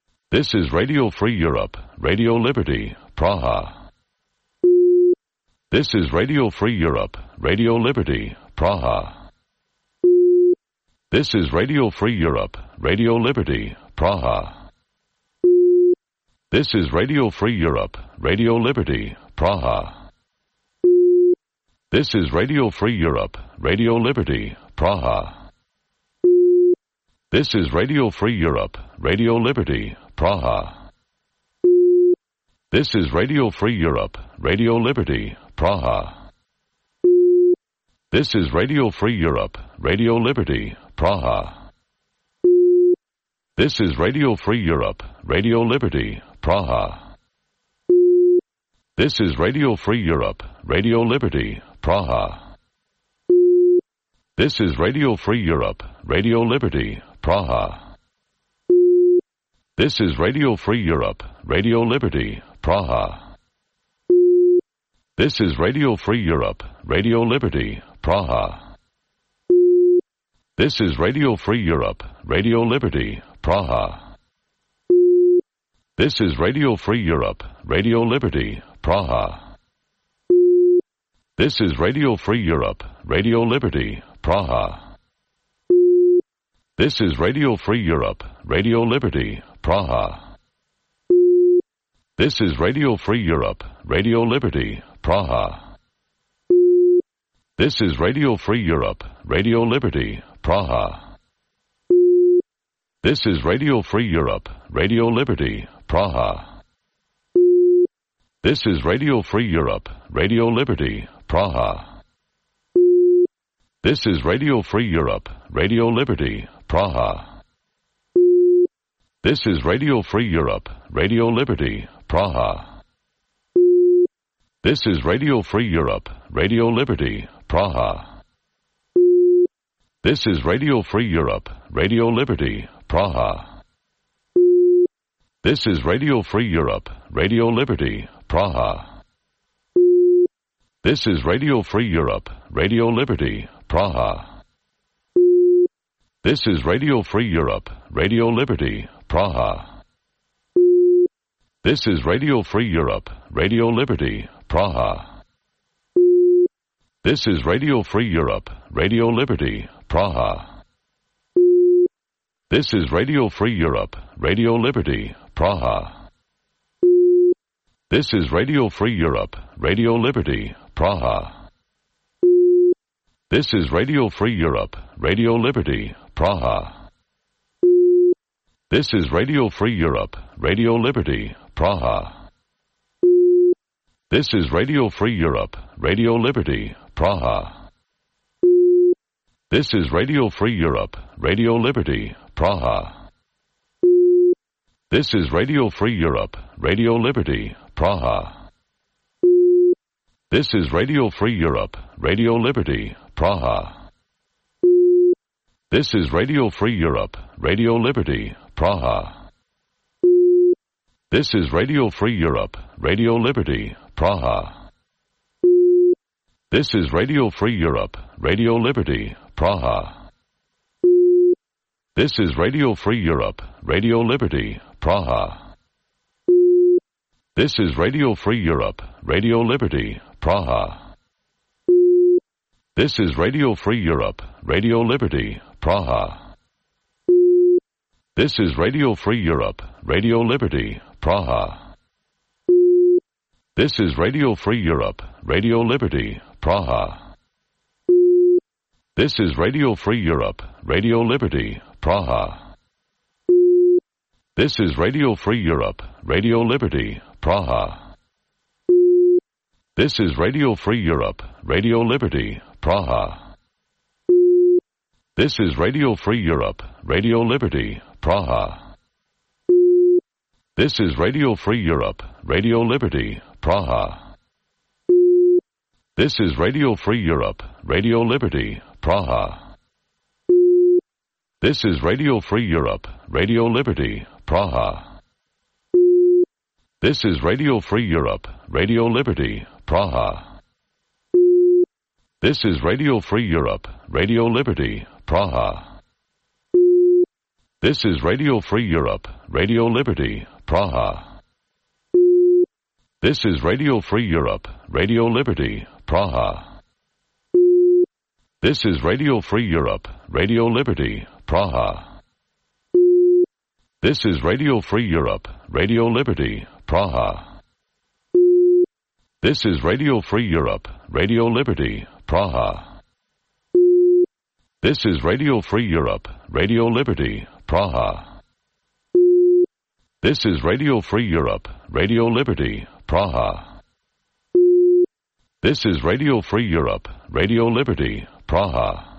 This is Radio Free Europe, Radio Liberty, Praha. This is Radio Free Europe, Radio Liberty, Praha. This is Radio Free Europe, Radio Liberty, Praha. This is Radio Free Europe, Radio Liberty, Praha. This is Radio Free Europe, Radio Liberty, Praha. This is Radio Free Europe, Radio Liberty, Praha. This is Radio Free Europe, Radio Liberty, Praha. This is Radio Free Europe, Radio Liberty, Praha. This is Radio Free Europe, Radio Liberty, Praha. This is Radio Free Europe, Radio Liberty, Praha. This is Radio Free Europe, Radio Liberty, Praha. This is Radio Free Europe, Radio Liberty, Praha. This is Radio Free Europe, Radio Liberty, Praha. This is Radio Free Europe, Radio Liberty, Praha. This is Radio Free Europe, Radio Liberty, Praha. This is Radio Free Europe, Radio Liberty, Praha. This is Radio Free Europe, Radio Liberty, Praha. This is Radio Free Europe, Radio Liberty, Praha. This is Radio Free Europe, Radio Liberty, Praha. This is Radio Free Europe, Radio Liberty, Praha. This is Radio Free Europe, Radio Liberty, Praha. This is Radio Free Europe, Radio Liberty, Praha. This is Radio Free Europe, Radio Liberty, Praha. This is Radio Free Europe, Radio Liberty, Praha. This is Radio Free Europe, Radio Liberty, Praha. This is Radio Free Europe, Radio Liberty, Praha. This is Radio Free Europe, Radio Liberty, Praha. This is Radio Free Europe, Radio Liberty, Praha. This is Radio Free Europe, Radio Liberty, Praha. This is Radio Free Europe, Radio Liberty, Praha. This is Radio Free Europe, Radio Liberty, Praha. This is Radio Free Europe, Radio Liberty, Praha. This is Radio Free Europe, Radio Liberty, Praha. This is Radio Free Europe, Radio Liberty, Praha. This is Radio Free Europe, Radio Liberty, Praha. This is Radio Free Europe, Radio Liberty, Praha. This is Radio Free Europe, Radio Liberty, Praha. This is Radio Free Europe, Radio Liberty, Praha. This is Radio Free Europe, Radio Liberty, Praha. This is Radio Free Europe, Radio Liberty, Praha. This is Radio Free Europe, Radio Liberty, Praha. This is Radio Free Europe, Radio Liberty, Praha. This is Radio Free Europe, Radio Liberty, Praha. This is Radio Free Europe, Radio Liberty, Praha. This is Radio Free Europe, Radio Liberty, Praha. This is Radio Free Europe, Radio Liberty, Praha. This is Radio Free Europe, Radio Liberty, Praha. This is Radio Free Europe, Radio Liberty, Praha. This is Radio Free Europe, Radio Liberty, Praha. This is Radio Free Europe, Radio Liberty, Praha. This is Radio Free Europe, Radio Liberty, Praha. This is Radio Free Europe, Radio Liberty, Praha. This is Radio Free Europe, Radio Liberty, Praha. This is Radio Free Europe, Radio Liberty, Praha. This is Radio Free Europe, Radio Liberty, Praha. This is Radio Free Europe, Radio Liberty, Praha. This is Radio Free Europe, Radio Liberty, Praha. This is Radio Free Europe, Radio Liberty, Praha. This is Radio Free Europe, Radio Liberty, Praha. This is Radio Free Europe, Radio Liberty, Praha. This is Radio Free Europe, Radio Liberty, Praha. This is Radio Free Europe, Radio Liberty, Praha. This is Radio Free Europe, Radio Liberty, Praha.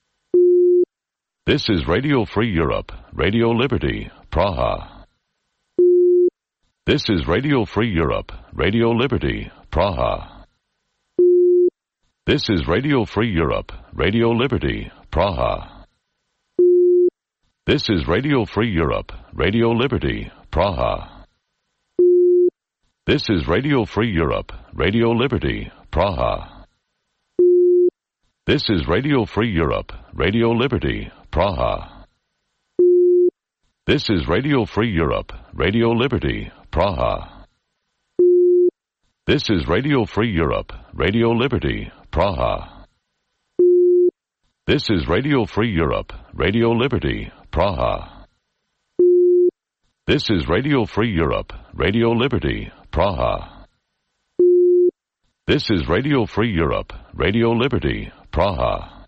This is Radio Free Europe, Radio Liberty, Praha. This is Radio Free Europe, Radio Liberty, Praha. This is Radio Free Europe, Radio Liberty, Praha. This is Radio Free Europe, Radio Liberty, Praha. This is Radio Free Europe, Radio Liberty, Praha. This is Radio Free Europe, Radio Liberty, Praha. This is Radio Free Europe, Radio Liberty, Praha. This is Radio Free Europe, Radio Liberty, Praha. This is Radio Free Europe, Radio Liberty, Praha. This is Radio Free Europe, Radio Liberty, Praha. This is Radio Free Europe, Radio Liberty, Praha.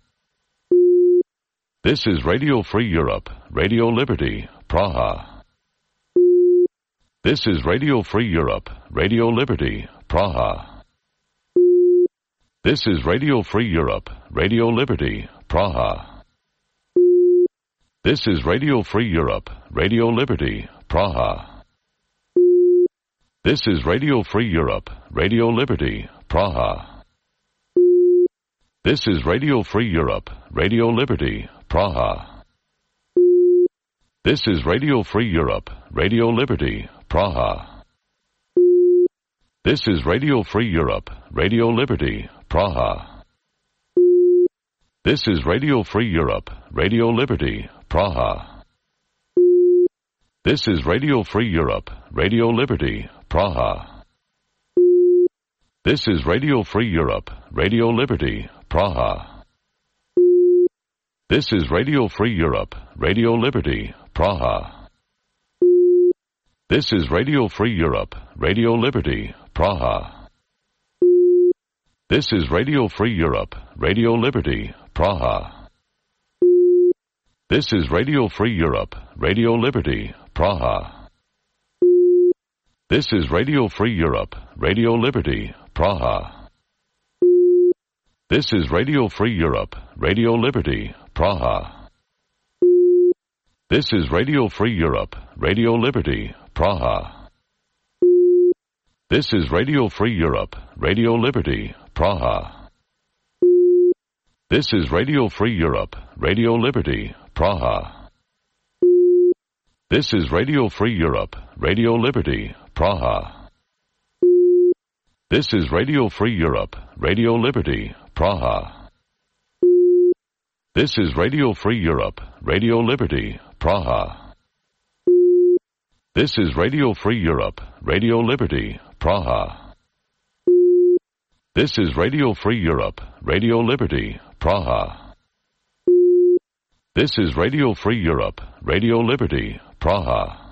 This is Radio Free Europe, Radio Liberty, Praha. This is Radio Free Europe, Radio Liberty, Praha. This is Radio Free Europe, Radio Liberty, Praha. This is Radio Free Europe, Radio Liberty, Praha. This is Radio Free Europe, Radio Liberty, Praha. This is Radio Free Europe, Radio Liberty, Praha. This is Radio Free Europe, Radio Liberty, Praha. This is Radio Free Europe, Radio Liberty, Praha. This is Radio Free Europe, Radio Liberty, Praha. This is Radio Free Europe, Radio Liberty, Praha. This is Radio Free Europe, Radio Liberty, Praha. This is Radio Free Europe, Radio Liberty, Praha. This is Radio Free Europe, Radio Liberty, Praha. This is Radio Free Europe, Radio Liberty, Praha. This is Radio Free Europe, Radio Liberty, Praha. This is Radio Free Europe, Radio Liberty, Praha. This is Radio Free Europe, Radio Liberty, Praha. This is Radio Free Europe, Radio Liberty, Praha. This is Radio Free Europe, Radio Liberty, Praha. This is Radio Free Europe, Radio Liberty, Praha. This is Radio Free Europe, Radio Liberty, Praha. This is Radio Free Europe, Radio Liberty, Praha. This is Radio Free Europe, Radio Liberty, Praha. This is Radio Free Europe, Radio Liberty, Praha. This is Radio Free Europe, Radio Liberty, Praha. This is Radio Free Europe, Radio Liberty, Praha.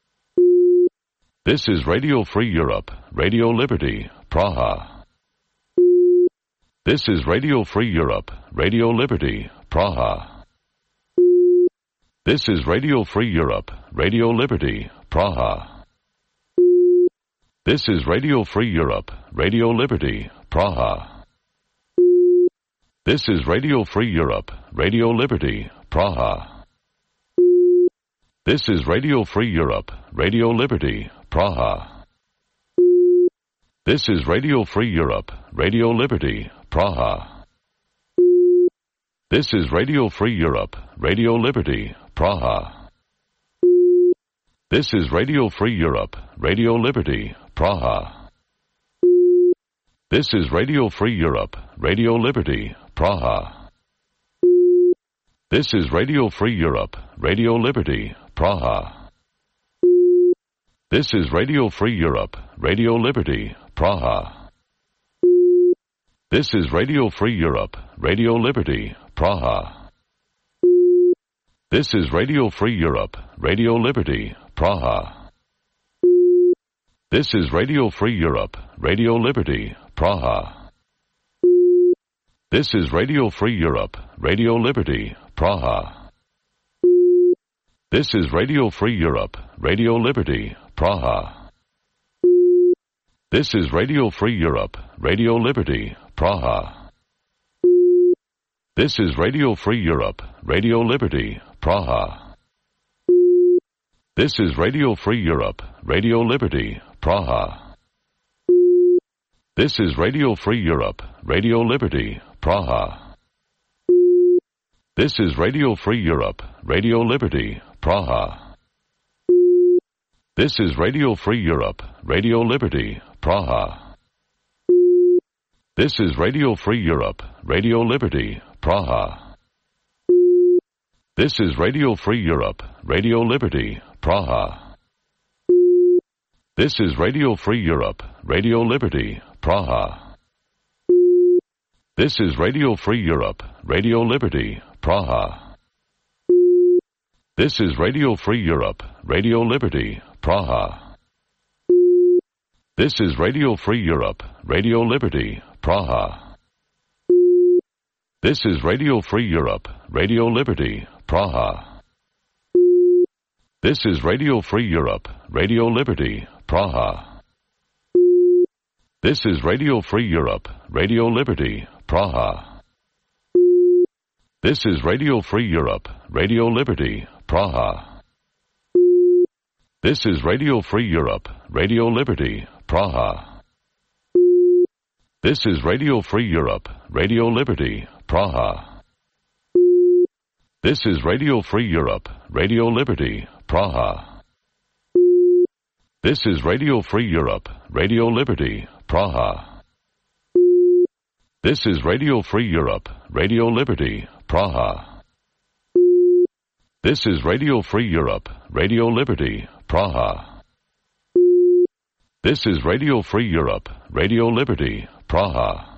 This is Radio Free Europe, Radio Liberty, Praha. This is Radio Free Europe, Radio Liberty, Praha. This is Radio Free Europe, Radio Liberty, Praha. This is Radio Free Europe, Radio Liberty, Praha. This is Radio Free Europe, Radio Liberty, Praha. This is Radio Free Europe, Radio Liberty, Praha. This is Radio Free Europe, Radio Liberty, Praha. This is Radio Free Europe, Radio Liberty, Praha. This is Radio Free Europe, Radio Liberty, Praha. This is Radio Free Europe, Radio Liberty, Praha. This is Radio Free Europe, Radio Liberty, Praha. This is Radio Free Europe, Radio Liberty, Praha. This is Radio Free Europe, Radio Liberty, Praha. This is Radio Free Europe, Radio Liberty, Praha. This is Radio Free Europe, Radio Liberty, Praha. This is Radio Free Europe, Radio Liberty, Praha. This is Radio Free Europe, Radio Liberty, Praha. This is Radio Free Europe, Radio Liberty, Praha. This is Radio Free Europe, Radio Liberty, Praha. This is Radio Free Europe, Radio Liberty, Praha. This is Radio Free Europe, Radio Liberty, Praha. This is Radio Free Europe, Radio Liberty, Praha. This is Radio Free Europe, Radio Liberty, Praha. This is Radio Free Europe, Radio Liberty, Praha. This is Radio Free Europe, Radio Liberty, Praha. This is Radio Free Europe, Radio Liberty, Praha. This is Radio Free Europe, Radio Liberty, Praha. This is Radio Free Europe, Radio Liberty, Praha. This is Radio Free Europe, Radio Liberty, Praha. This is Radio Free Europe, Radio Liberty, Praha. This is Radio Free Europe, Radio Liberty, Praha. This is Radio Free Europe, Radio Liberty, Praha. This is Radio Free Europe, Radio Liberty, Praha. This is Radio Free Europe, Radio Liberty, Praha. This is Radio Free Europe, Radio Liberty, Praha. This is Radio Free Europe, Radio Liberty, Praha. This is Radio Free Europe, Radio Liberty, Praha. This is Radio Free Europe, Radio Liberty, Praha. This is Radio Free Europe, Radio Liberty, Praha. This is Radio Free Europe, Radio Liberty, Praha.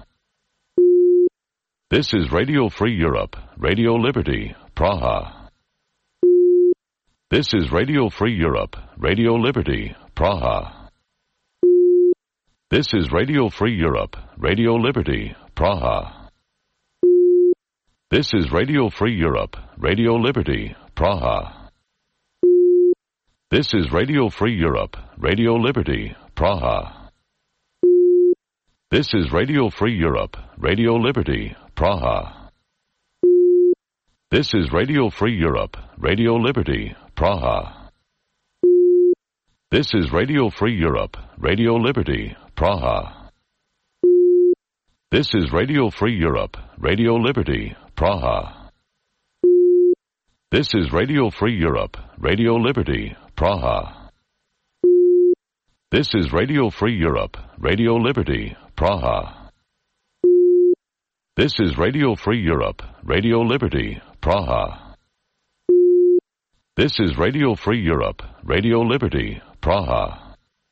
This is Radio Free Europe, Radio Liberty, Praha. This is Radio Free Europe, Radio Liberty, Praha. This is Radio Free Europe, Radio Liberty, Praha. This is Radio Free Europe, Radio Liberty, Praha. This is Radio Free Europe, Radio Liberty, Praha. This is Radio Free Europe, Radio Liberty, Praha. This is Radio Free Europe, Radio Liberty, Praha. This is Radio Free Europe, Radio Liberty, Praha. This is Radio Free Europe, Radio Liberty, Praha. This is Radio Free Europe, Radio Liberty, Praha. This is Radio Free Europe, Radio Liberty, Praha. This is Radio Free Europe, Radio Liberty, Praha. This is Radio Free Europe, Radio Liberty, Praha.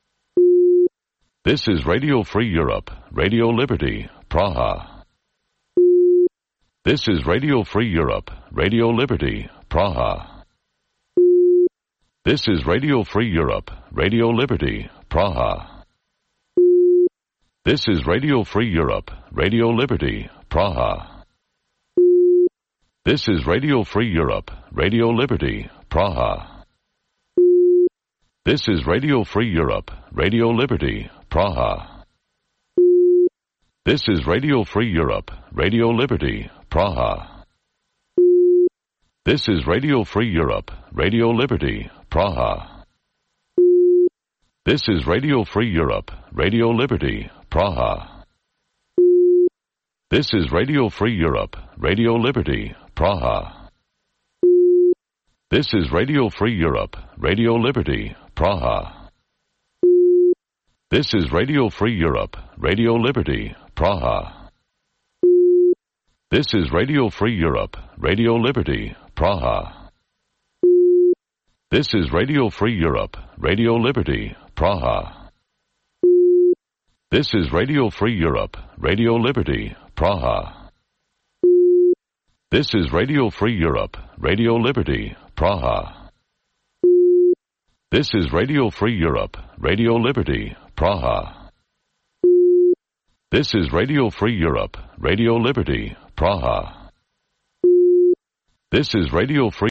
This is Radio Free Europe, Radio Liberty, Praha. This is Radio Free Europe, Radio Liberty, Praha. This is Radio Free Europe, Radio Liberty, Praha. This is Radio Free Europe, Radio Liberty, Praha. This is Radio Free Europe, Radio Liberty, Praha. This is Radio Free Europe, Radio Liberty, Praha. This is Radio Free Europe, Radio Liberty, Praha. This is Radio Free Europe, Radio Liberty, Praha. This is Radio Free Europe, Radio Liberty, Praha. This is Radio Free Europe, Radio Liberty, Praha. This is Radio Free Europe, Radio Liberty, Praha. This is Radio Free Europe, Radio Liberty, Praha. This is Radio Free Europe, Radio Liberty, Praha. This is Radio Free Europe, Radio Liberty, Praha. This is Radio Free Europe, Radio Liberty, Praha. This is Radio Free Europe, Radio Liberty, Praha. This is Radio Free Europe, Radio Liberty, Praha. This is Radio Free Europe, Radio Liberty, Praha. This is Radio Free